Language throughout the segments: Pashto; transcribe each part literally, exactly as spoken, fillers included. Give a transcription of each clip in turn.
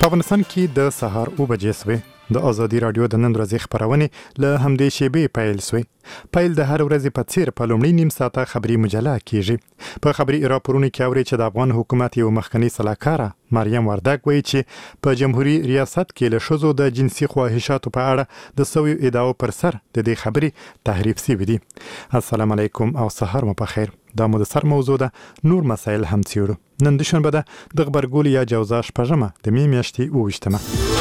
په افغانستان کې د سهار اوه بجې سوې د ازادي رادیو د نن ورځې خبرونه له همدې شیبې پیل سوې پیل د هر ورځې په څیر په لومړي نیم ساعته خبري مجله کیږي په خبري راپورونو کې اوري چې د افغان حکومت یو مخکنی سلاکاره مریم وردګ وایي چې په جمهوریت ریاست کې له شذو د جنسي خواهشاتو په اړه د سوي ادعاو پر سر د دې خبري تحریف سوي دي. السلام علیکم او سهار مو په خیر. دا مو د سر موضوع ده. نور مسایل هم څیړو. نن د شنبه ده د خبرګول یا جوزا شپږمه د می میاشتې اوویشتمه.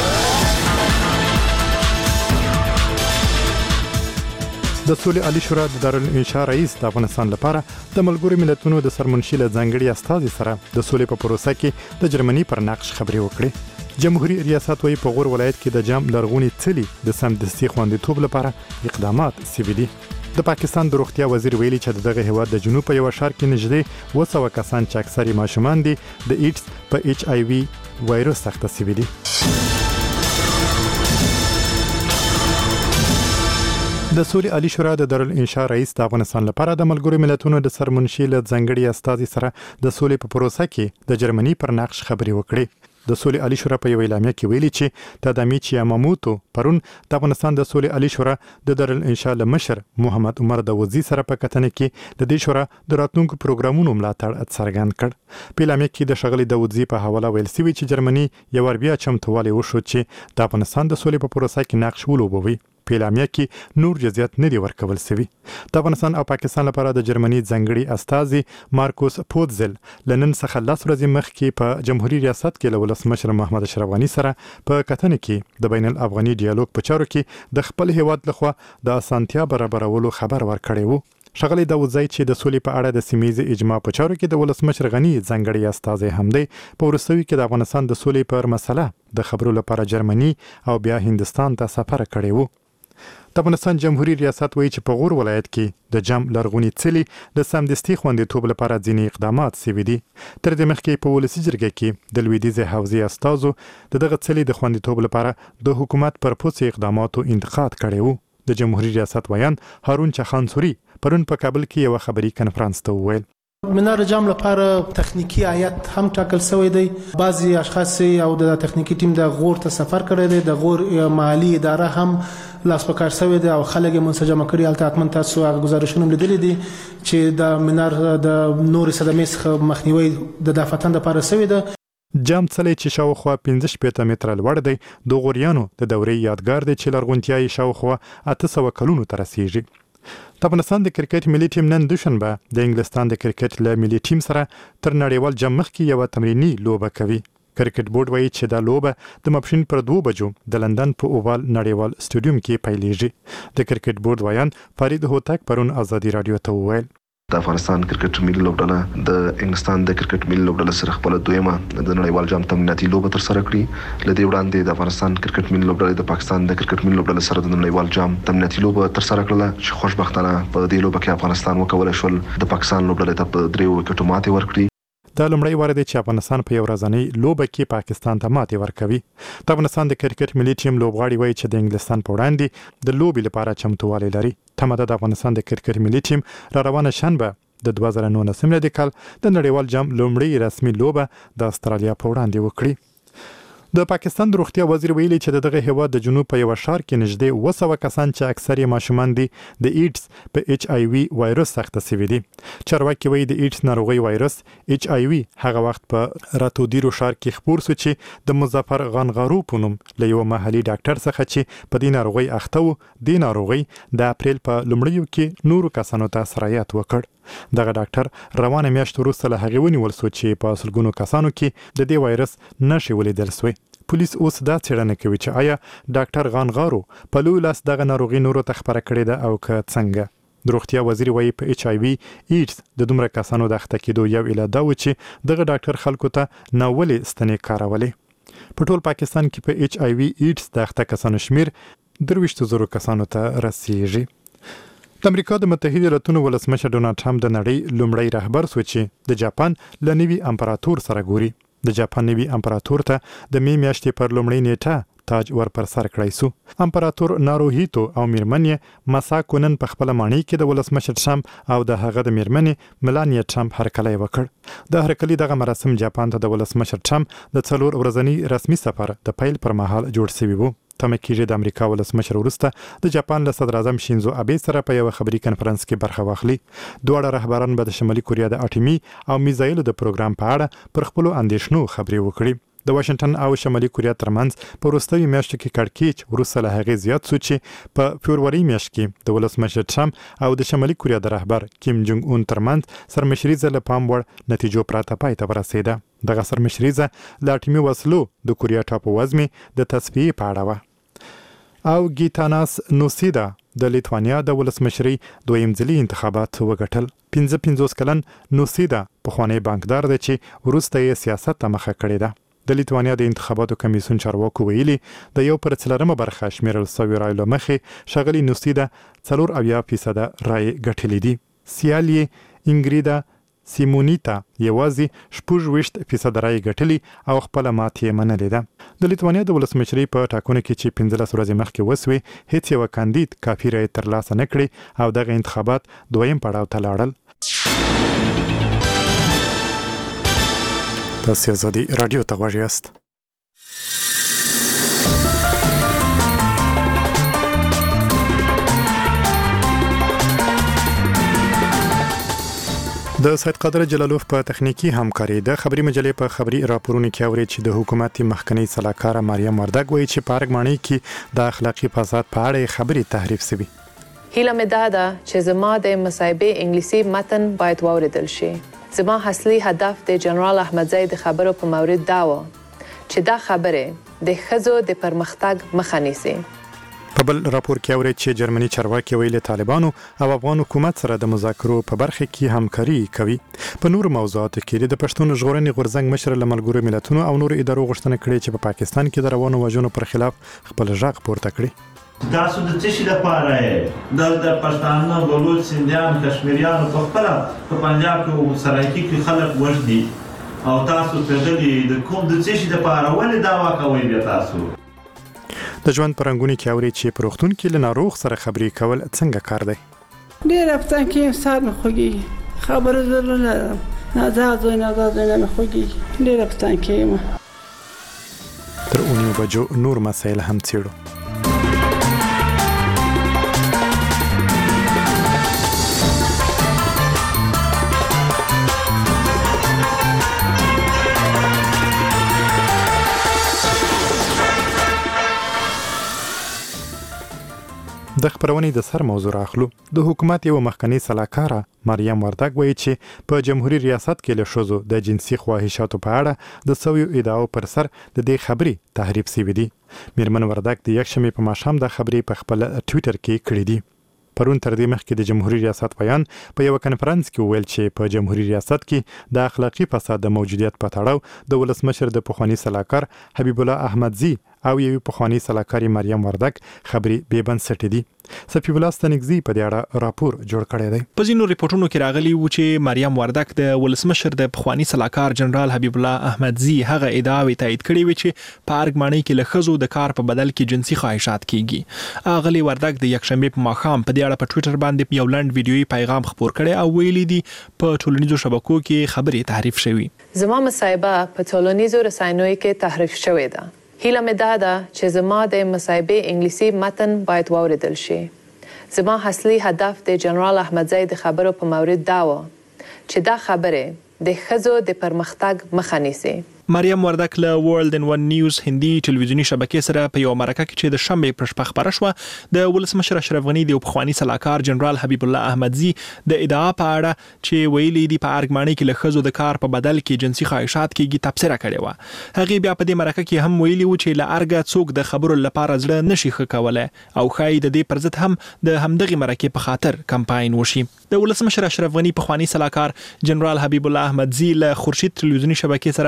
د سولې عالی شورا د دارالانشا رئیس د افغانستان لپاره د ملګرو ملتونو د سرمنشي له ځانګړي استازي سره د سولې په پروسه کې د جرمني پر نقش خبرې وکړې. جمهوریت ریاست وايي په غور ولایت کې د جام لرغونی څلي د سمدستي خوندیتوب لپاره اقدامات سوي دي. د پاکستان د روغتیا وزیر ویلي چې دغه هیواد د جنوب په یو ښار کې نږدې اوه سوه کسان چې اکثري ماشومان دي د ایډز په ایچ آی وي وایرس اخته شوي دي. د سولې عالی شورا د دارالانشا رئیس د افغانستان لپاره د ملګرو ملتونو د سرمنشي له ځانګړي استازي سره د سولې په پروسه کې د جرمني پر نقش خبرې وکړې. د سولې عالی شورا په یو اعلامیه کې ویلي چې تادامیچ یاماموتو پرون د افغانستان د سولې عالی شورا د دارالانشا له مشر محمد عمر داوودزي سره په کتنه کې د دې شورا د راتلونکو پروګرامونو ملاتړ څرګند کړ. په اعلامیه کې د شغلي داوودزي په حواله ویل شوی چې جرمني یو ور بیا چمتووالی وشو چې د افغانستان د سولې په پروسه کې نقش ولوبوي. په اعلامیه کې نور جزئیات نه دي ورکول شوي. د افغانستان او پاکستان لپاره د جرمني ځانګړي استازي مارکوس پوتزل لنن څخه لاس ورځې مخکې په جمهوریت ریاست کې له ولسمشر محمد اشرف غني سره په کتنه کې د بین الافغاني ډیالوګ په چارو کې د خپل هیواد لخوا د اسانتیا برابرولو خبر ورکړی وو. شغلي داوودزي چې د سولې په اړه د سیمې اجماع په چارو کې د ولسمشر غني ځانګړي استازي هم دی په ورسوي کې د افغانستان د سولې پر مسله د خبرو لپاره جرمني او بیا هندستان ته سفر کړی وو. د افغانستان جمهوریت ریاست وایي چې په غور ولایت کې د جام لرغونی څلي د سمدستي خوندیتوب لپاره ځینې اقدامات سوي دي. تر دې مخکې په ولسي جرګه کې د لویدیځې حوزې استازو د دغه څلي د خوندیتوب لپاره د حکومت پر پوڅ اقداماتو انتقاد کړی وو. د جمهوریت ریاست ویان هارون چخانسوري پرون په کابل کې یو خبري کنفرانس ته وویل منار جام لپاره تخنیکی هیئت هم ټاکل شوی دی. بعضی اشخاص او د تخنیکی ټیم د غور ته سفر کړی دی. د غور محلي اداره هم لاس په کار شوی دی او خلک منسجم کړي. البته اتمن تاسو هغه گزارشونه لیدلي دي چې د منار د نور صدمې څخه مخنیوي د دافتن لپاره شوی دی. جام څلی چې شاوخوا پنځه شپېته متره لوړ دی د غوریانو د دورې یادګار دی چې لرغونتیا یې شاوخوا اته سوه کلونو ته رسیږي. د افغانستان د کرکټ ملي ټیم نن دوشنبه د انګلستان د کرکټ له ملي ټیم سره تر نړیوال جام مخکې یو تمرینی لوبه کوي. کرکټ بورډ وایي چې دا لوبه د ماپښین پر دوه بجو د لندن په اووال نړیوال سټیډیوم کې پیلېږي. د کرکټ بورډ ویان فرید هوتک پرون ازادي رادیو ته وویل د افغانستان کرکټ ملي لوبډله د انګلستان د کرکټ ملي لوبډله سره خپل دویمه د نړیوال جام تمریناتي لوبه تر سره کړې. لدې وړاندې د افغانستان کرکټ ملي لوبډله د پاکستان د کرکټ ملي لوبډله سره د نړیوال جام تمریناتي لوبه تر سره کړله چې خوشبختانه په دې لوبه کې افغانستان وکولای شول د پاکستان لوبډله ته په دریو وکټو ماتې ورکړي. دا لومړی وار دی چې افغانستان په یو ورځنۍ لوبه کې پاکستان ته ماتې ورکوي. د افغانستان د کرکټ ملي ټیم لوبغاړي وایي چې د انګلستان په وړاندې د لوبې لپاره چمتووالی لري. تمه ده د افغانستان د کرکټ ملي ټیم را روانه شنبه د دوه زره نولسم میلادي کال د نړیوال جام لومړی رسمي لوبه د استرالیا په وړاندې وکړي. د پاکستان د روغتیا وزیر ویلي چې دغه هیواد د جنوب په یو ښار کې نږدې اوه سوه کسان چې اکثري ماشومان دي د ایډز په ایچ آی وي وایرس اخته شوي دي. چارواکي وایي د ایډز ناروغي وایرس ایچ آی وي هغه وخت په راتودیرو ښار کې خپور شو چې د مظفر غنغارو په نوم له یو محلي ډاکټر څخه چې په دې ناروغي اخته و د ناروغي د اپریل په لومړیو کې نورو کسانو ته سرایت وکړ. دغه ډاکټر روانه میاشت وروسته له هغې ونیول شو چې په سلګونو کسانو کې د دې وایرس نښې ولیدل شوې. پولیس اوس دا څېړنه کوي چې آیا ډاکټر غانغارو په لوی لاس دغه ناروغي نورو ته خپره کړې ده او که څنګه. د روغتیا وزیر وایي په ایچ آی وي ایډز د دومره کسانو د اخته کېدو یو علت دا و چې دغه ډاکټر خلکو ته ناولې ستنې کارولې. په ټول پاکستان کې په ایچ آی وي ایډز د اخته کسانو شمیر درویشتو زرو کسانو ته رسیږي. د امریکا د متحده ایالاتونو ولسمشر ډونالډ ټرمپ د نړۍ لومړی رهبر شو چې د جاپان له نوي امپراتور سره ګوري. د جاپان نوي امپراتور ته د می میاشتې پر لومړۍ نیټه تاج ور پر سر کړی سو. امپراتور ناروهیتو او میرمنې مسا کونن په خپل مانی کې د ولسمشر ټرمپ او د هغه د میرمنې ملانیا ټرمپ هرکلی وکړ. د هرکلی دغه مراسم جاپان ته د ولسمشر ټرمپ د څلور ورځنی رسمي سفر د پیل پر مهال جوړ شوی وو. تمه کېږي د امریکا ولسمشر وروسته د جاپان له صدر اعظم شینزو ابي سره په یو خبري کنفرانس کې برخه واخلي. دواړه رهبران به د شمالي کوریا د اټومي او میزایلو د پروګرام په اړه پر خپل اندیشنو خبرې وکړي. د واشنگټن او شمالي کوریا ترمنځ په وروستیو میاشتو کې کړکېچ وروسته له هغې زیات شو چې په فبروري میاشت کې د ولسمشر ټرمپ او د شمالي کوریا د رهبر کیم جونګ اون ترمنځ سرمشریزه له پام وړ نتیجو پرته پای ته ورسېده. دغه سرمشریزه له اټومي وسلو د کوریا ټاپووزمې د تصفیې په اړه وه. او ګیتاناس نوسیدا د لیتوانیا د ولسمشرۍ دویم ځلي انتخابات وګټل. پنځه پنځوس کلن نوسیدا پخوانی بانکدار دی چې وروسته یې سیاست ته مخه کړې ده. د لیتوانیا د انتخاباتو کمیسیون چارواکو ویلي د یو پر څلورمه برخه شمیرل شوی رای له مخې ښاغلي نوسیدا څلور اویا فیصده رای ګټلې دي. سیال یې انګریدا سیمونیتا یوازې شپږ ویشت فیصده رای ګټلې او خپل ماتې یې منلې ده. د لیتوانیا د ولسمشرۍ په ټاکنو کې چې پنځلس ورځې مخکې وسوې هیڅ یو کاندید کافي رای ترلاسه نه کړې او دغه انتخابات دویم پړاو ته لاړل. تاسو زدي رادیو ته غوږ یاست. د سید قادر جلالوف په تخنیکی همکاري د خبري مجلې په خبري راپورونو کې اوري چې د حکومتي مخکنی سلاکار مریم وردګ وایي چې په ارګمانی کې د اخلاقی فساد په اړه خبري تحریف شوی. هیله مې دا ده چې زما د مصاحبې انګلیسي متن باید واوریدل شي. زما اصلي هدف د جنرال احمدزی د خبرو په مورد دا و چې دا خبره د ښځو د پرمختګ مخه نیسي. په بل راپور کې اوري چې جرمني چارواکي ویلي طالبانو او افغان حکومت سره د مذاکرو په برخه کې همکاري کوي. په نور موضوعاتو کې د پښتون ژغورنې غورځنګ مشر له ملګرو ملتونو او نور ادارو غوښتنه کړې چې په پاکستان کې د روانو وژنو پر خلاف خپل غږ پورته کړي. تاسو د څه شي لپاره یې دلته پښتانه بلوچ سندیان کشمیریان په خپل په پنجاب کې سرایکي کې خلک وژني او تاسو په دې د کوم د څه شي لپاره ولې دعوا کوئ بیا تاسو. د ژوند پرنګونی کې اوري چې پروختون کې له ناروغ سره خبرې کول څنګه کار دی. ډېر افته کې سر مې خوږي خبره زره نه نه دا زوی نه دا زوی نه خوږي ډېر افته کې تر اونیو بجو نور مسایل هم څیړو. د خبرونې د سر موضوع راخلو. د حکومت یو مخکنی سلاکار مریم وردګ وایي چې په جمهوریت ریاست کې له شوزو د جنسي خواهشاتو په اړه د سویو ادعاو پر سر د دې خبري تحریف شوی دی. میرمن وردګ د یکشنبه په ماښام د خبري په خپل ټوئیټر کې کړې دي. پرون تر دې مخکې د جمهوریت ریاست بیان په یو کنفرانس کې ویل چې په جمهوریت ریاست کې د اخلاقی فساد د موجودیت په تړاو د ولسمشر د پخوانی سلاکار حبیب الله احمدزی او یو پخوانی سلاکاري مریم وردګ خبري بې بنسټ دي. صفیب الله ستنګزی په دې اړه راپور جوړ کړی دی. په ځینو ریپورتونو کې راغلی و چې مریم وردګ د ولسمشر د پخوانی سلاکار جنرال حبیب الله احمدزی هغه ادعاوې تایید کړې و چې په ارګمانی کې له ښځو د کار په بدل کې جنسي خواهشات کیږي. اغلی وردګ د یکشنبه په ماښام په دې اړه په ټوئیټر باندې یو لنډ ویډیويي پیغام خپور کړی او ویلي دي په ټولنیزو شبکو کې خبري تحریف شوی. زما مصاحبه په ټولنیزو رسنیو کې تحریف شوې ده. هیله مې دا ده چې زما د مصاحبې انګلیسي متن باید واوریدل شي. زما اصلي هدف د جنرال احمدزی د خبرو په مورد دا و چې دا خبره د ښځو د پرمختګ مخه نیسي. مریم وردګ له ورلد ان ون نیوز هندي ټلویزیونی شبکې سره په یو مرکه کې چې د شنبه پر شپه خبره شوه د ولسمشر اشرف غنی د پخوانی سلاکار جنرال حبیب الله احمدزی د ادعا په اړه چې ویلي دي په ارګمانی کې له ښځو د کار په بدل کې جنسي خواهشات کېږي تبصره کړې و. هغه بیا په دې مرکه کې هم ویلي و چې له ارګه څوک د خبرو لپاره ځړه نشي ښه کولای او ښایي د دې پر ضد هم د همدغه مرکه په خاطر کمپاین وشي. د ولسمشر اشرف غنی پخوانی سلاکار جنرال حبیب الله احمدزی له خورشید ټلویزیونی شبکې سره په مرکه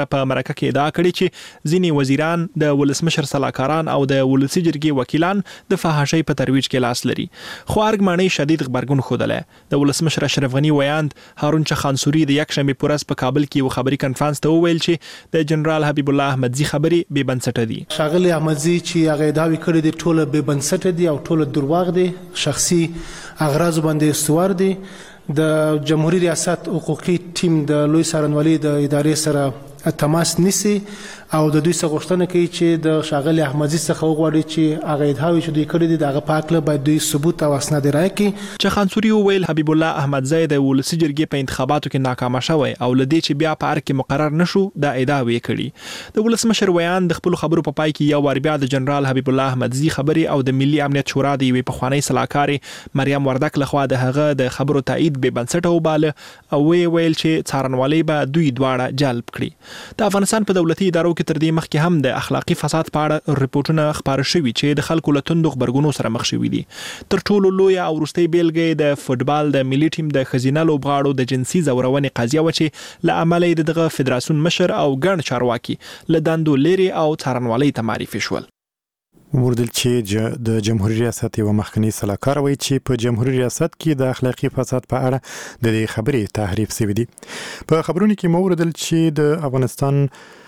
مرکه کې ادعا کړې چې ځینې وزیران د ولسمشر سلاکاران او د ولسی جرګې وکیلان د فحاشۍ په ترویج کې لاس لري. خو ارګماني شدید خبرګون خوده. د ولسمشر اشرف غنی ویاند هارون چخانسوري د یک شنبه پورس په کابل کې و خبري کانفرنس ته وویل چې د جنرال حبیب الله احمدزي خبري بې بنسټه دي. شاغلی احمدزي چې هغه داوی کړی دی ټوله بې بنسټه دي او ټوله درواغ دي، شخصي اغراض باندې استوار دي. د جمهوریت ریاست حقوقي ټیم د لوی څارنوالۍ د ادارې سره تماس نیسي او د دوی څخه غوښتنه کوي چې د شاغلی احمدزي څخه وغواړي چې هغه ادعاوې چې دوی کړې دي دغه په هکله باید دوی ثبوت او اسناد راکړي. چخانسوري وویل حبیب الله احمدزي د ولسی جرګې په انتخاباتو کې ناکام شوی او لدې چې بیا په ارګ کې مقرر نشو دا ادعاوې کړي. د ولسمشر ویان د خپل خبرو په پای کې یو ور بیا د جنرال حبیب الله احمدزي خبري او د ملي امنیت شورا د یوې پخوانی سلاکارې مریم وردک لخوا د هغه د خبرو تایید به بنسټه وباله او وی ویل چې څارنوالۍ به دوی دواړه جلب کړي. د افغانستان په دولتي ادارو کې تر دې مخکې هم د اخلاقی فساد په اړه ریپورتونه خبر شوي چې د خلکو له توندو خبرګونو سره مخ شوي دي. تر ټولو لوی او وروستۍ بیلګه د فوتبال د ملي ټیم د خزینه لوبغاړو د جنسي زورونې قضیه و چې له امله د دغه فدراسیون مشر او ګڼ چارواکي له دندو لري او څارنوالۍ ته معرفي شول. وردل چې د جمهوریت ریاست یو مخکنی سلاکار وایي چې په جمهوریت ریاست کې د اخلاقی فساد په اړه د دې خبرې تحریف شوی دی. په خبرونو کې مو وردل چې د افغانستان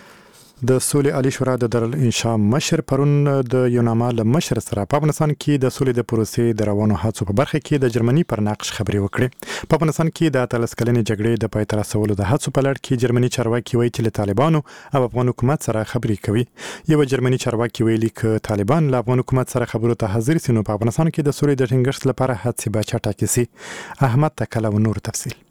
د سولې عالی شورا د دارالانشا مشر پرون د یوناما له مشر سره په افغانستان کې د سولې د پروسې د روانو هڅو په برخه کې د جرمني پر نقش خبرې وکړې. په افغانستان کې د اتلس کلنې جګړې د پای ته رسولو د هڅو په لړ کې جرمني چارواکي وایي چې له طالبانو او افغان حکومت سره خبرې کوي. یو جرمني چارواکي ویلي چې طالبان له افغان حکومت سره خبرو ته حاضر سي نو په افغانستان کې د سولې د ټینګښت لپاره هڅې به چټکې سي. احمد تکله و نور تفصیل.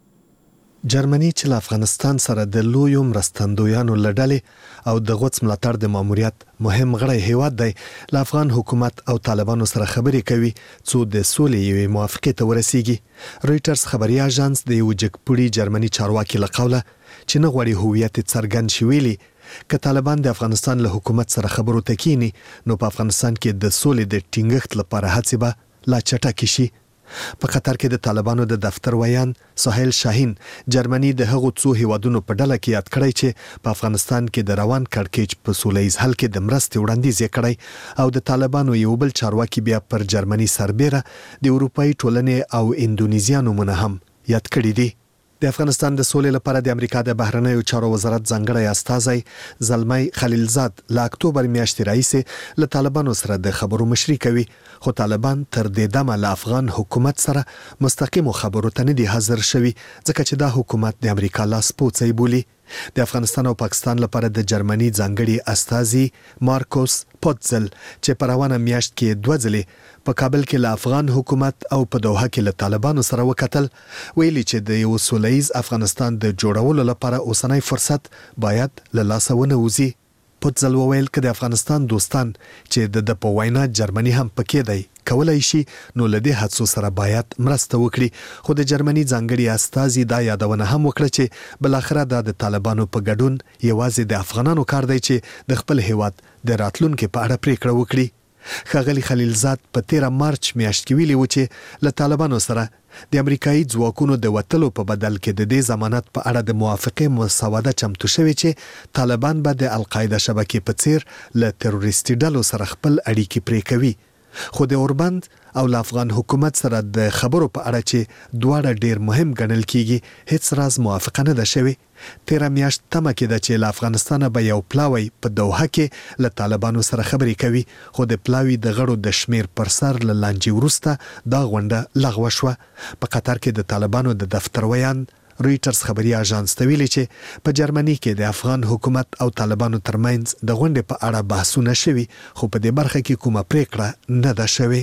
جرمني چې له افغانستان سره د لویو مرستندویانو لړلې او د غوڅ ملاتړ د ماموریت مهم غړی هیواد دی له افغان حکومت او طالبانو سره خبرې کوي څو د سولې یوې موافقې ته ورسیږي. رويټرز خبري اژانس د یو جګپوړي جرمني چارواکي له قوله چې نه غواړي هویت څرګند شي ویلي که طالبان د افغانستان له حکومت سره خبرو ته کینی نو په افغانستان کې د سولې د ټینګښت لپاره هڅې به لا چټکې شي. په قطر کې د طالبانو د دفتر ویان سهیل شاهین جرمني د هغو څو هیوادونو په ډله کې یاد کړی چې په افغانستان کې د روان کړکېچ په سولهییز حل کې د مرستې وړاندیز یې کړی او د طالبانو یو بل چارواکي بیا پر جرمني سربېره د اروپایي ټولنې او اندونیزیا نومونه هم یاد کړي دي. د افغانستان د سولې لپاره د امریکا د بهرنیو چارو وزارت ځانګړی استازی زلمی خلیلزاد له اکتوبر میاشتې راهیسې له طالبانو سره د خبرو مشري کوي خو طالبان تر دې دمه له افغان حکومت سره مستقیمو خبرو ته نه دي حاضر شوي ځکه چې دا حکومت د امریکا لاسپوڅی بولي. د افغانستان او پاکستان لپاره د جرمني ځانګړي استازي مارکوس پوتزل چې په روانه میاشت کې دوه ځلې په کابل کې له افغان حکومت او په دوحه کې له طالبانو سره وکتل ویلي چې د یو سولهییز افغانستان د جوړولو لپاره اوسنی فرصت باید له لاسه ونه وځي. پوتزل وویل چې د افغانستان دوستان چې د په وینا جرمني هم پکې دی کولای شي نو لدې هڅو سره باید مرسته وکړي خو د جرمني ځانګړي استازي دا یادونه هم وکړه چې بل اخره د طالبانو په ګډون یوازې د افغانانو کار دی چې د خپل هیواد د راتلونکو په اړه پریکړه وکړي. ښاغلي خلیلزاد په تیره مارچ میاشت کې ویلي و چې له طالبانو سره د امریکایي ځواکونو د وټلو په بدل کې د دې ضمانت په اړه د موافقې مسوده چمتو شوې چې طالبان به د القاعده شبکې په څیر له تروریستي ډلو سره خپل اړیکې پرې کوي. خو د اوربند او له افغان حکومت سره د خبرو په اړه چې دواړه ډیر مهم ګڼل کیږي هیڅ راز موافقه نه ده شوې. تیره میاشت تمه کېده چې له افغانستانه به یو پلاوی په دوحه کې له طالبانو سره خبرې کوي خو د پلاوی د غړو د شمیر پر سر له لانجې وروسته دا غونډه لغوه شوه. په قطر کې د طالبانو د دفتر ویان رويټرز خبري اژانس ته ویلي چې په جرمني کې د افغان حکومت او طالبانو ترمنځ د غونډې په اړه بحثونه شوي خو په دې برخه کې کومه پریکړه نه ده شوې.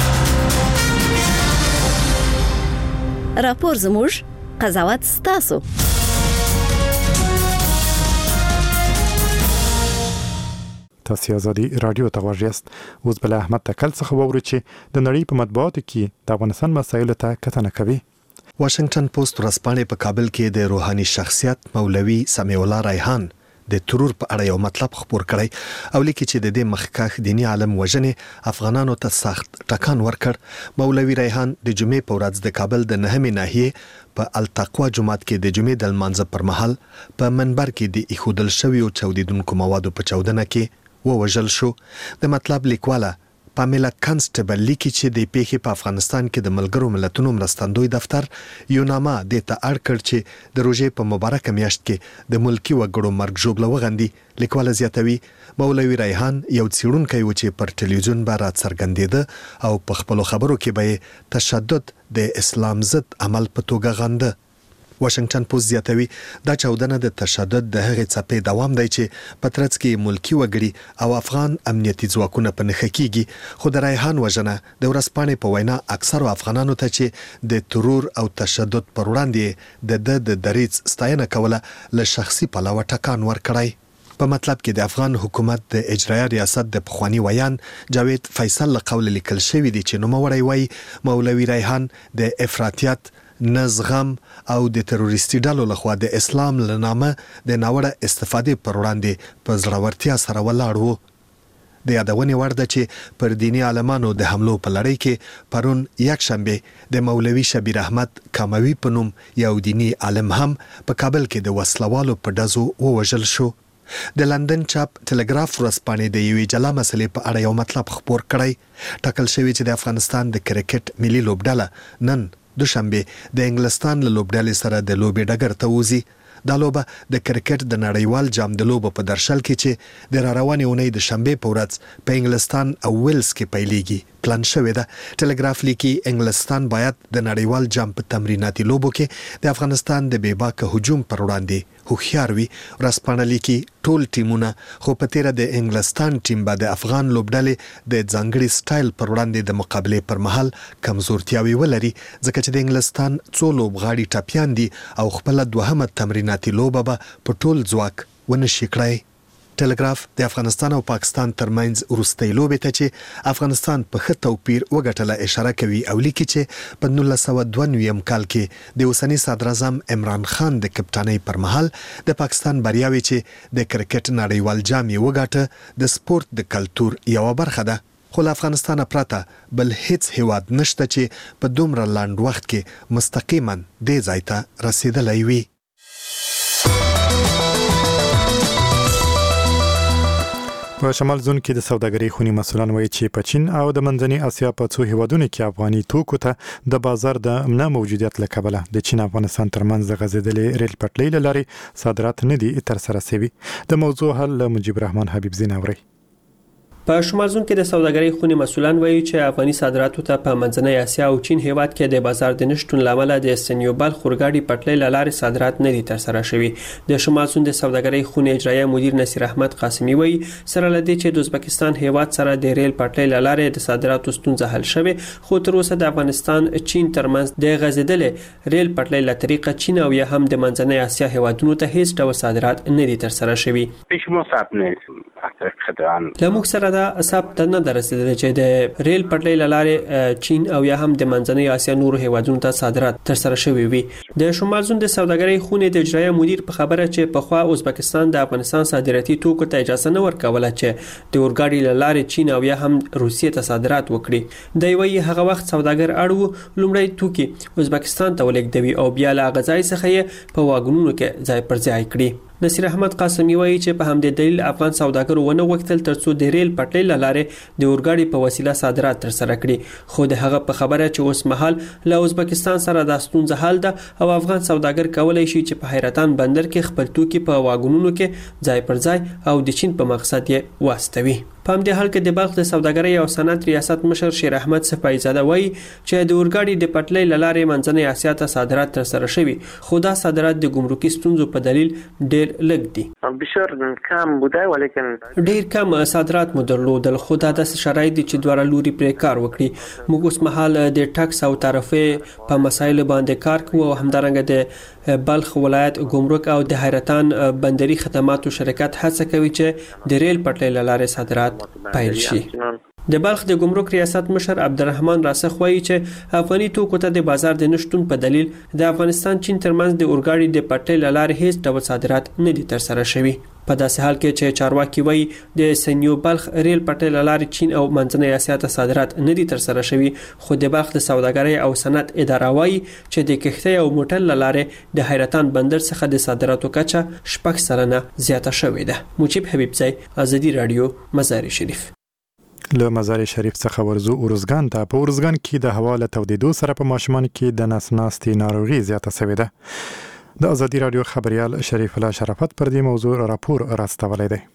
راپور زموږ قضاوت ستاسو. تاسو ازادي رادیو ته غوږ یاست. اوس بل احمد تکل څخه ووري چې د نړۍ په مطبوعاتو کې د افغانستان مسایلو ته کتنه کوي. واشنگټن پوسټ ورځپاڼې په کابل کې د روحاني شخصیت مولوي سمیع الله ریحان د ترور په اړه یو مطلب خبر کړی او لیکي چې د دې مخکښ دینی عالم وژنې افغانانو ته سخت ټکان ورکړ. مولوي ریحان د جمعې په ورځ د کابل د نهمې ناحیې په التقوا جماعت کې د جمعې د لمانځه پر مهال په منبر کې د ایښودل شویو چاودیدونکو موادو په چاودنه کې ووژل شو. د مطلب لیکواله پامیلا کانسټیبل لیکي چې د پیښې په افغانستان کې د ملګرو ملتونو مرستندوی دفتر یو نامه د ته اړ کړ چې د روژې په مبارکه میاشت کې د ملکی وګړو مرګ ژوبله وغندي. لیکواله زیاتوي مولوي ریحان یو څېړونکی و چې پر ټلویزیون به راڅرګندېده او په خپلو خبرو کې به تشدد د اسلام ضد عمل په توګه غنده. واشنگټن پوسټ زیاتوي دا چاودنه د تشدد د هغې څپې دوام دی چې په ترڅ کې ملکی وګړي او افغان امنیتي ځواکونه په نښه کیږي. خو د ریحان وژنه د ورځپاڼې په وینا اکثرو افغانانو ته چې د ترور او تشدد پر وړاندې د د د دریځ ستاینه کوله له شخصي پلوه ټکان ورکړی. په مطلب کې د افغان حکومت د اجرایه ریاست د پخوانی ویان جاوید فیصل له قوله لیکل شوی دی چې نوموړی وایي مولوي ریحان د افراطیت نه زغم او د تروریستي ډلو لخوا د اسلام له نامه د ناوړه استفادې پر وړاندې په زړورتیا سره ولاړ وو. د یادونې وړ ده چې پر دینی عالمانو د حملو په لړۍ کې پرون یکشنبه د مولوي شبیر احمد کاموي په نوم یو دینی عالم هم په کابل کې د وسلوالو په ډزو ووژل شو. د لندن چاپ ټلګراف ورځپاڼې د یوې جلا مسلې په اړه یو مطلب خپور کړی. ټاکل شوی چې د افغانستان د کرکټ ملي لوبډله نن دوشنبه د انګلستان له لوبډلې سره د لوبې ډګر ته وځي. دا لوبه د کرکټ د نړیوال جام د لوبو په درشل کې چې د را روانې اونۍ د شنبې په ورځ په انګلستان او ویلز کې پیلېږي پلان شوې ده. ټلګراف لیکي انګلستان باید د نړیوال جام په تمریناتي لوبو کې د افغانستان د بې باکه هجوم پر وړاندې هوښیار وي. ورځپاڼه لیکي ټول ټیمونه خو په تیره د انګلستان ټیم به د افغان لوبډلې د ځانګړي سټایل پر وړاندې د مقابلې پر مهال کمزورتیاوې ولري ځکه چې د انګلستان څو لوبغاړي ټپیان دي او خپله دوهمه تمریناتي لوبه به په ټول ځواک ونشي کړی. ټلګراف د افغانستان او پاکستان ترمنځ وروستۍ لوبې ته چې افغانستان په ښه توپیر وګټله اشاره کوي او لیکي چې په نولس سوه دوه نوي کال کې د اوسني صدراعظم عمران خان د کپټانۍ پر مهال د پاکستان بریاوې چې د کرکټ نړیوال جام یې وګاټه د سپورت د کلتور یوه برخه ده. خو له افغانستان پرته بل هیڅ هیواد نشته چې په دومره لنډ وخت کې مستقیما دې ځای ته رسیدلی وي. په شمال زون کې د سوداګرۍ خونی مسولان وایي چې په چین او د منځنۍ اسیا په څو هیوادونو کې افغاني توکو ته د بازار د نه موجودیت له کبله د چین افغانستان ترمنځ د غځېدلې ریل پټلۍ له لارې صادرات نه دي ترسره شوي. د موضوع حل له مجيب رحمان حبیب زین اوري. په شمال زون کې د سوداګرۍ خونی مسولان وایي چې افغاني صادراتو ته په منځنۍ اسیا او چین هیواد کې د بازار د نشټون لامل د سنیوبال خورګاډي پټلۍ له لارې صادرات نه دي ترسره شوي. د شمال زون د سوداګرۍ خونی اجرایه مدیر نصیر احمد قاسمی وایي سره لدی چې د ازبکستان هیواد سره د ریل پټلۍ له لارې د صادراتو ستونزه حل شوه، خو تر اوسه د افغانستان چین ترمنځ د غځېدلې ریل پټلۍ له طریقه چین او یا هم د منځنۍ اسیا هیوادونو ته هیڅ ډول صادرات نه دي ترسره شوي. لموږ سره دا ثبت نه درسیدل چې د ریل پټلۍ لاره چین او یا هم د منځنۍ اسیا نور هیوادونو ته صادرات ترسره شوي وي. د شمال زون د سوداګرۍ خونې د اجرایه مدیر په خبره چې په خوا ازبکستان د افغانستان صادراتي توکو ته اجازه نه ورکوله چې د اورګاډي لاره چین او یا هم روسیې ته صادرات وکړي. د وی هغه وخت سوداګر اړو لومړی توکي ازبکستان ته ولېږدوي او بیا له غځای څخه یې په واګونونو کې ځای پر ځای کړي. نصیر احمد قاسمی وایي چې په همدې دلیل افغان سوداګرو ونه وکتل ترڅو د ریل پټلۍ لاره د اورګاډي په وسیله صادرات ترسره کړي، خو د هغه په خبره چې اوس مهال له ازبکستان سره د ستونزه حل ده او افغان سوداګر کولای شي چې په حیرتان بندر کې خپل توکي په واګونونو کې ځای پر ځای او د چین په مقصد یې واستوي. په همدې حال کې د بلخ د سوداګرۍ او صنعت ریاست مشر شیر احمد صفای زاده وایي چې د اورګاډي د پټلۍ لارې منځنۍ اسیا ته صادرات ترسره شوي، خو دا صادرات د ګمرکي ستونزو په دلیل ډېر لږ دي. بسیار کم بوده ولیکن ډېر کم صادرات مو درلودل، خو دا د شرایط دي چې دواړه لوري پرې کار وکړي. موږ اوس مهال د ټکس او تعرفې په مسایلو باندې کار کوو او همدارنګه د بلخ ولایت ګمرک او د حیرتان بندري خدماتو شرکت هڅه کوي چې د ریل پټلۍ لارې صادرات پیل شي. د بلخ د ګمرک ریاست مشر عبدالرحمن راسخ وایي چې افغاني توکو ته د بازار د نشټون په دلیل د افغانستان چین ترمنځ د اورګاډي د پټلۍ له لارې هیڅ ډول صادرات نه دي ترسره شوي. په داسې حال کې چې چارواکي وایي د سنیو بلخ ریل پټلۍ له لارې چین او منځنۍ اسیا ته صادرات نه دي ترسره شوي، خو د بلخ د سوداګرۍ او صنعت اداره وایي چې د کښتۍ او موټر له لارې د حیرتان بندر څخه د صادراتو کچه شپږ سلنه زیاته شوې ده. مجيب حبیبزی، ازادي رادیو، مزار شریف. له مزار شریف څخه ورزو اورزګان ته. په اورزګان کې د هوا له تودېدو سره په ماشومان کې د نس ناستي ناروغي زیاته شوې ده. د ازادي رادیو خبريال شریف الله شرافت پر دې موضوع راپور راستولی دی.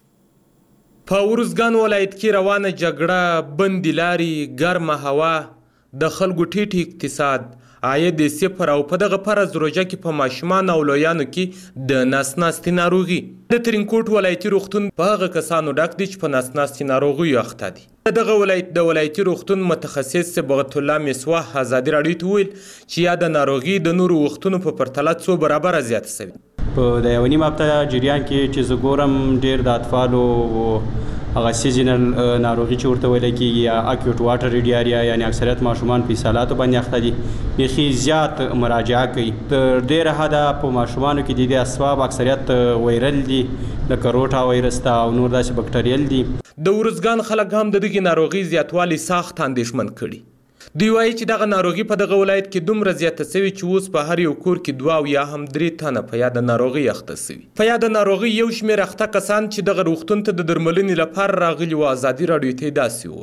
په اورزګان ولایت کې روانه جګړه، بندي لاري، ګرمه هوا، د خلکو ټیټ اقتصاد، عاید صفر او په دغه فرض روژه کې په ماشومان او لویانو کې د نس ناستي ناروغي. د ترینکوټ ولایتي روغتون په هغه کسانو ډک دي چې په نس ناستي ناروغیو اخته دي. دغه ولایت د ولایتي روغتون متخصص صبغت الله مسواح ازادي رادیو ته ویل چې یا د ناروغي د نورو وختونو په پرتله څو برابره زیاته شوې. په د یو نیم هفته جریان کې چې زه ګورم ډېر د اطفالو هغه سیزنل ناروغي چې ورته ویل کېږي یا اکیوټ واټر ډایریا، یعنی اکثریت ماشومان په اسهالاتو باندې اخته دي، بیخي زیات مراجعه کوي. تر ډېره حده په ماشومانو کې د دې اسباب اکثریت وایرل دي، لکه روټا وایرس ته او نور داسې بکټریل دي. د اورزګان خلک هم د دغې ناروغي زیاتوالي سخت اندېښمن کړي. دوی وایي چې دغه ناروغي په دغه ولایت کې دومره زیاته شوې چې اوس په هر یو کور کې دوه او یا هم درې تنه په یاده ناروغي اخته شوي. په یاده ناروغي یو شمېر اخته کسان چې دغه روغتون ته د درملنې لپاره راغلي وو ازادي راډیو ته داسې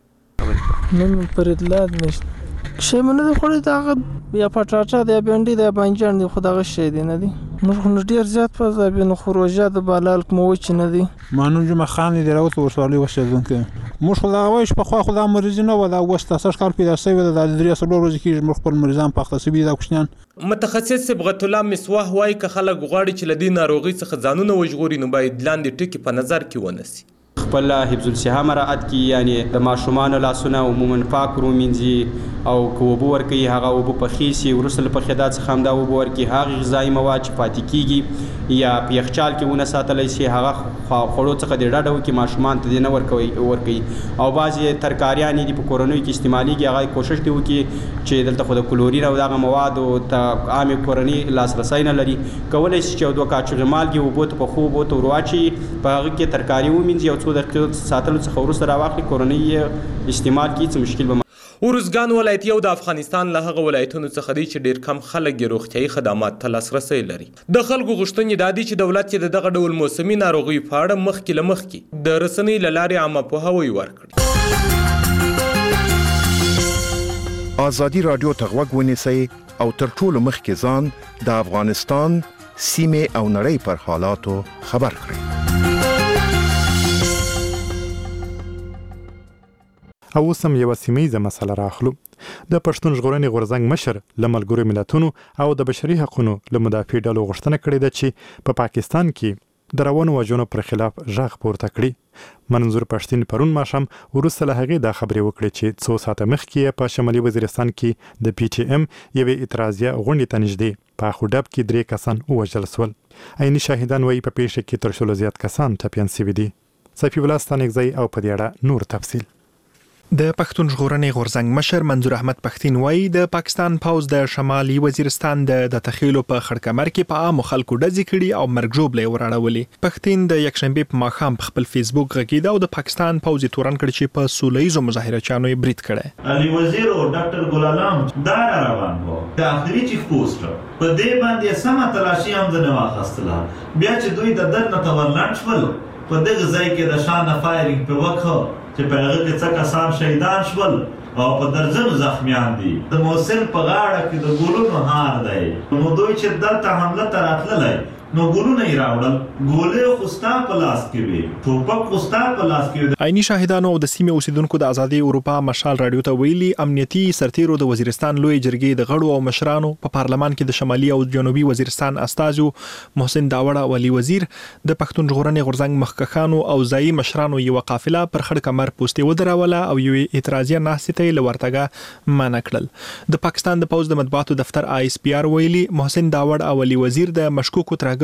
وویل. نن پرېدلاد نشته شی مې نه دی خوړی، دغه یا پټاټا دی یا بینډي دی یا بانجان دی، خو دغه شی دی نه دی. موږ خو ډېر زیات فضا نو خو روژه د بالال کوم وچې نه دی. مانو جمعه خان دی راوت ورسوالي اوسېدونکی. موږ خو دا وایو چې پخوا خو دا مریضي نه وه، دا اوس تاسو کال پیدا شوې ده، دا د درې څلور ورځې کېږي موږ خپل مریضان په اخته شوي دي دا کوچنیان. متخصص صبغت الله مسواح وایي که خلک غواړي چې له دې ناروغۍ څخه ځانونه وژغوري نو باید لاندې ټکي په نظر کې ونیسي. خپل حفظ الصحه مراعات کی، یعنی د ماشومان لاسونه عموما پاک رومینځي او که اوبه ورکوي هغه اوبه پخې سي، وروسته له پخېدا څخه همدا اوبه ورکوي. هغه غذایي مواد چې پاتې کېږي یا په یخچال کې ونه ساتلی شي هغه خوړو څخه دې ډډه وکړي، ماشومان ته دې نه ورکوي ورکوي. او بعضې ترکاریانې دي په کورنیو کې استعمالېږي، هغه کوشش دې وکړي چې دلته خو د کلورین او دغه موادو ته عامې کورنۍ لاسرسی نه لري، کولی شي چې یو دوه کاچوغې مالګې اوبو ته پخو اوبو ته ور واچوي، په هغه کې ترکاري ومینځي، یو څو دقیقې ساتلو څخه وروسته راواخلي، کورنۍ یې استعمال کړي، څه مشکل به. اورزګان ولایت یو د افغانستان له هغه ولایتونو څخه دی چې ډېر کم خلک یې روغتیایي خدمات ته لاسرسی لري. د خلکو غوښتنې دا دي چې دولت یې د دغه ډول موسمي ناروغیو په اړه مخکې له مخکې د رسنۍ له لارې عامه پوهاوی ورکړي. ازادي راډیو ته غوږ ونیسئ او تر ټولو مخکې ځان د افغانستان سیمې او نړۍ پر حالاتو خبر کړئ. او اوس هم یوه سیمه مسله راخلو. د پښتون ژغورنې غورځنګ مشر له ملګرو ملتونو او د بشري حقوقو له مدافع ډلو غوښتنه کړې ده چې په پاکستان کې د روانو وژنو پر خلاف غږ پورته کړي. منظور پښتين پرون ماښام وروسته له هغې دا خبرې وکړې چې څو ساعته مخکې په شمالي وزیرستان کې د پی ټي ایم یوې اعتراضیه غونډې ته نږدې په اخوډب کې درې کسان ووژل شول. عیني شاهدان وایي په پیښه کې تر شلو زیات کسان ټپیان شوي دي. صفي الله ستانکزی او په دې اړه نور تفصیل. د پښتون ژغورنې غورځنګ مشر منظور احمد پښتين وایي د پاکستان پوز د شمالي وزیرستان د تخیلو په خړکمر کې په عام خلکو ډزې کړي او مرګ ژوبلې وراړولې. پښتين د یکشنبه په ماښام په خپل فیسبوک غږیده او د پاکستان پوز تورن کړ چې په سولهیزو مظاهره چانو یې برید کړي. علي وزیر او ډاکټر ګلالام دا روان وو د اخري چیک پوسټ په دې باندې سم تلاشي هم نه واخستله. بیا چې دوی د دنه تورلند شول په دغه ځای کې د شان فایرینګ په وکړه چې په هغه کې څه کسان شهیدان شول او په درځنو زخمیان دي. د موصل په غاړه کې د ګلونو هار دی، نو دوی چې دلته حمله ته راتللی نو ګلونه یې راوړل، ګولې خو ستا په لاس کې وي، ټوپک خو ستا په لاس کې وي. عیني شاهدانو او د سیمې اوسیدونکو د ازادي اروپا مشال رادیو ته ویلي امنیتي سرتیرو د وزیرستان لوی جرګې د غړو او مشرانو په پارلمان کې د شمالي او جنوبي وزیرستان استازو محسن داوړه او علي وزیر د پښتون ژغورنې غورځنګ مخکښانو او ځایي مشرانو یو قافله پر خړ کمر پوسټي ودروله او یو اعتراضیه ناستې له ورتګه منع کړل. د پاکستان د پوز د مطبوعاتو دفتر آی اس پی آر ویلي محسن داوړ او علي وزیر د مشکوکو ترهګرو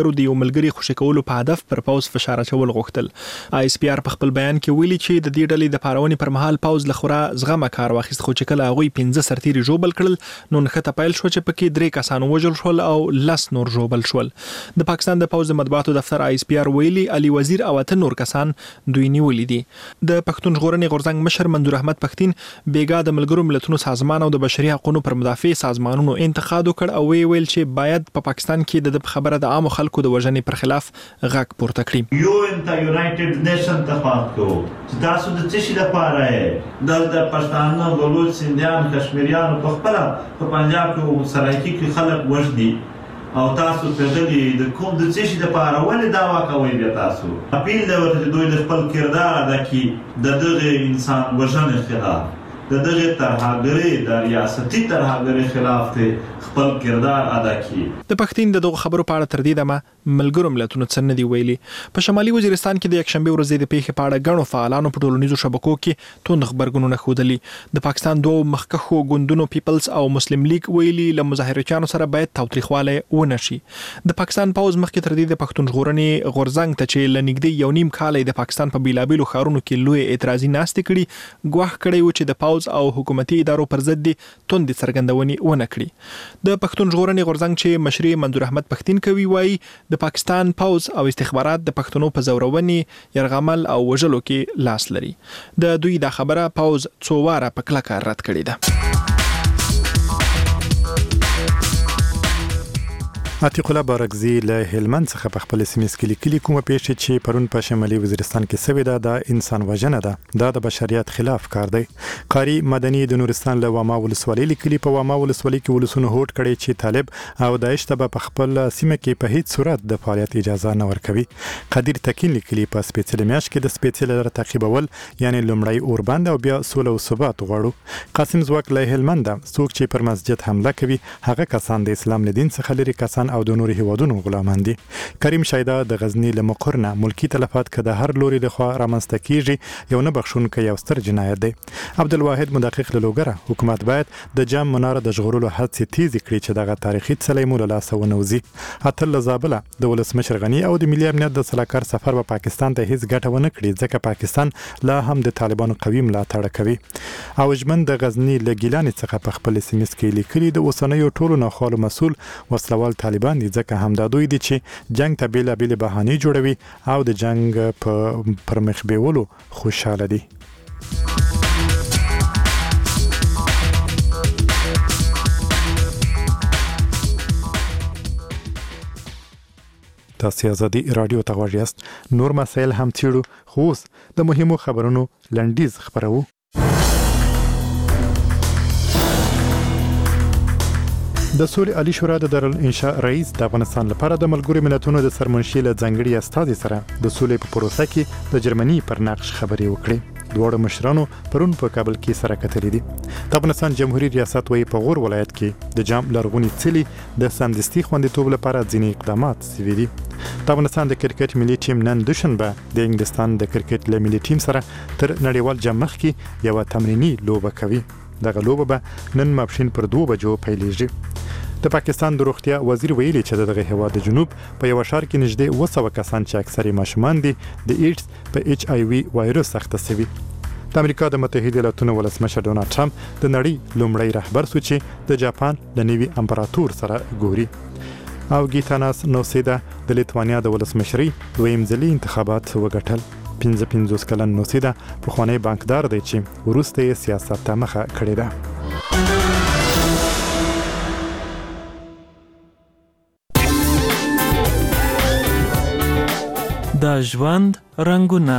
ترهګرو د یو ملګری خوشی کولو په هدف پر پوز فشار اچول غوښتل. آی اس پی آر په خپل بیان کې ویلي چې د دې ډلې د پارونې پر مهال پوز لخوا زغمه کار واخیست، خو چې کله هغوی پنځه سرتیري ژوبل کړل نو نښته پیل شو چې پکې درې کسان وژل شول او لس نور ژوبل شول. د پاکستان د پوز د مطبوعاتو دفتر آی اس پی آر ویلي علي وزیر او اته نور کسان دوی نیولي دي. د پښتون ژغورنې غورځنګ مشر منظور احمد پښتين بیګا د ملګرو ملتونو سازمان او د بشري حقوقو پر مدافع سازمانونو انتقاد وکړ او وی ویل چې باید په پا پاکستان کې د خبره د عام خلکو د وژنې پر خلاف غږ پورته کړي. یو انت یونایټډ نیشن ته پات کو چې تاسو د څه شي لپاره د د پښتانه بلوچ سندیان کشمیریان په خپل په پنجاب کې سرایکی کې خلک وژني او تاسو په دې د کوم د څه شي لپاره ولې داوا کوي بیا تاسو اپیل دا ورته دوی د خپل کردار ادا کړي د دغه انسان وژنې خلاف د دغه ترهګرۍ د ریاستي ترهګرۍ خلاف ته خپل کردار ادا کړي. د پښتین د دغه خبرو په اړه تر دې دمه ملګرو ملتونو څه نه دی ویلي. په شمالي وزیرستان کې د یکشنبه ورځې د پیښې په اړه غنو فعالانو په ټولنیزو شبکو کې توند خبرګونونه ښودلي. د پاکستان دوه مخکښو ګوندونو پیپلز او مسلم لیگ ویلي له مظاهرچیانو سره باید تاوتریخواله ونه شي. د پاکستان پوز مخکې تر دې د پښتون ژغورنې غورځنګ ته چې لنګدې یو نیم کال د پاکستان په بیلابیلو ښارونو کې لوی اعتراضي ناستې کړي ګواښ کړی و چې د پوز او حکومتي ادارو پر ضد دي توندې څرګندونې ونه کړي. د پښتون ژغورنې غورځنګ چې مشري منظور احمد پښتين کوي وایي د پاکستان پوز او استخبارات د پښتنو په زورونې يرغمل او وژلو کې لاس لري. د دوی دا خبره پوز څو واره په کلکه رد کړې ده. عتیق الله بارکزی له هلمند څخه په خپل سیمه کې لیکلي کومه پیښه چې پرون په شمالي وزیرستان کې سوي ده د انسان وژنه ده، دا د بشریت خلاف کار دی. قاری مدني د نورستان له واما ولسوالۍ لیکلي په واما ولسوالۍ کې ولسونه هوټ کړي چې طالب او داعش ته په خپل سیمه کې په هیڅ صورت د فعالیت اجازه نه ورکوي. قدیر تکین لیکلي په سپیڅلې میاشت کې د سپیڅلې لار تعقیبول یعنی لومړی اوربند او بیا سوله او ثبات غواړو. قاسم زواک له هلمند څوک چې پر مسجد حمله کوي هغه کسان د اسلام له دین څخه لري کسان او د نورو هیوادونو غلامان دي. کریم شایدا د غزنی له مقرنه ملکی تلفات کده هر لوري له خوا رامنځته کیږي یو نه بخښونکی یو ستر جنایت دی. عبدالواحد مدقق له لوګره حکومت باید د جام مناره د ژغورلو هڅې تیز کړي چې دغه تاریخي څلی مو له لاسه ونوځي. اتل زابله د ولسمشر غنی او د ملي امنیت د سلاکار سفر په پاکستان ته هیڅ ګټه ونه کړي ځکه پاکستان لا هم د طالبانو قوي ملاتړ کوي. او جمن د غزنی له ګیلان څخه په خپل سیمه کې لیکلي د اوسنیو ټولو نه خالو مسول وسلوال طالبان دي ځکه همدا دوی دي چې جنگ ته بیل بیل بهانې جوړوي او د جنگ په پرمخ بیولو خوشاله دي. تاسو ازادي رادیو ته غواړئ یاست. نور مسایل هم تیړو خو اوس د مهمو خبرونو لنډیز خبرو. د سولې عالی شورا د دارالانشاء رئیس د افغانستان لپاره د ملګرو ملتونو د سرمنشي له ځنګړي استازي سره د سولې په پروسه کې د جرمني پر نقش خبرې وکړې. دوه مشرانو پرون په کابل کې سره کتلې دي. د افغانستان جمهوریت ریاست وایي په غور ولایت کې د جام لرغونی څلي د سمدستي خوندیتوب لپاره ځینې اقدامات شوي دي. د افغانستان د کرکټ ملي ټیم نن دوشنبه د انګلستان د کرکټ له ملي ټیم سره تر نړیوال جام مخکې یو تمرینی لوبه کوي. دغه لوبه به نن ماپښین پر دوه بجو پیلېږي. د پاکستان د روغتیا وزیر ویلي چې دغه هیواد د جنوب په یو شهر کې نږدې اوه سوه کسان چې اکثره ماشومان دي د ایډز په ایچ آی وي وایرس اخته شوي. د امریکا د متحده ایالاتونو ولسمشر ډونالد ټرمپ د نړۍ لومړی رهبر شو چې د جاپان د نوي امپراتور سره ګوري. او ګیتاناس نوسیدا د لیتوانیا د ولسمشرۍ دویم ځلي انتخابات وګټل. پنځه پنځوس کلن نوسیدا پخوانی بانکدار دی چې وروسته یې سیاست ته مخه کړې ده. د ژوند رنگونه.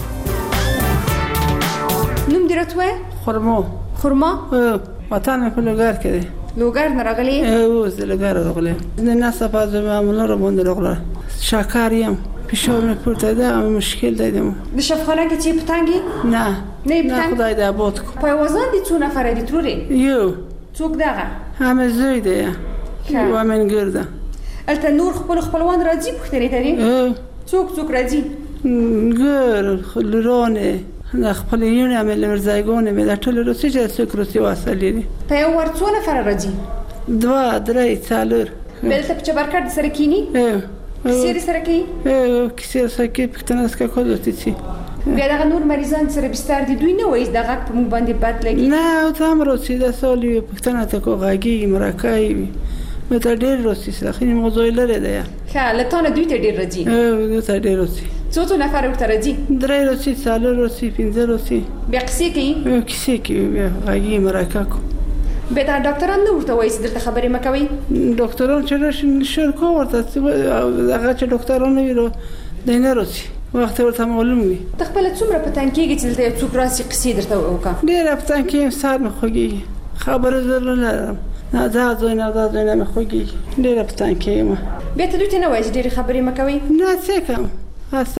نوم دې راته خرما. خرما وطن په لوګر کې دی. لوګر نه راغلی؟ او زه لوګر راغلی. نه نه په معاملې را باندې راغله. شکریم فشار مې پورته ده او مشکل دیدم. د شفاخانه کې چې پتنګي؟ نه. نه پتنګ. نه خدای دې آباد کړه. په وزن دي څو نفر دي تروري؟ یو. څوک دغه؟ همه زوی دی. و من ګرده. الته نور خپل خپلوان راځي پښتنې دري؟ څوک څوک راځي؟ ګر لرونه نه خپل یونه عمل مرزایګونه مې د ټول روسي چې څوک روسي واسلې دي. په یو ور څو نفر راځي؟ دوا درې څلور. بل ته چې برکت سره کینی؟ کیسې سره کوي کیسې سره کوي پښتنه سکه کوزتي سي بیا دا نور مریضان سره بستر دي دوی نه وایي دا غږ په موږ باندې بد لګي نه او تام روسي دا سولي پښتنه ته کو غاګي مرکای مته ډېر روسي سره خني موضوع لري دی ښه لته دوی ته ډېر راځي او ته ډېر روسي څو څو نفر ورته راځي درې روسي څلور روسي پنځه روسي بیا کیسې کوي کیسې کوي بیا غاګي مرکا کو به دا ډاکټران نو ورته وایي چې دلته خبرې مکوي ډاکټران چې شر کو ورته هغه چې ډاکټران ویلو دینه روسي وخت ورته معلوم وي ته خپل څومره پتان کېږي چې دلته یو څوک راسي قصې درته وکړه ډېر پتان کې سار مې خوږي خبره زر نه لرم نه دا ځای نه دا ځای نه مې خوږي ډېر پتان کې ما بیا ته دوی ته نه وایي چې ډېرې خبرې مکوي نه څه کوم